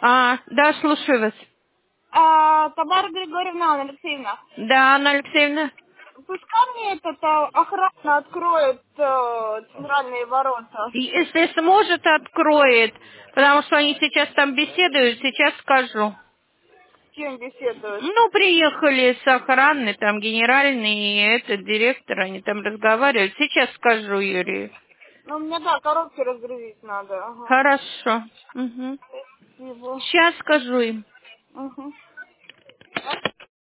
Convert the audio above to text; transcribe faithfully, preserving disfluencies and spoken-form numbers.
А, да, слушаю вас. А, Тамара Григорьевна, Анна Алексеевна, Да, Анна Алексеевна. пускай мне этот а, охрана откроет а, центральные ворота. Если сможет, откроет, потому что они сейчас там беседуют, сейчас скажу. С кем беседуют? Ну, приехали с охраны, там генеральный и этот директор, они там разговаривают. Сейчас скажу Юрию. Ну, мне, да, коробки разгрузить надо. Ага. Хорошо. Угу. Спасибо. Сейчас скажу им. Угу.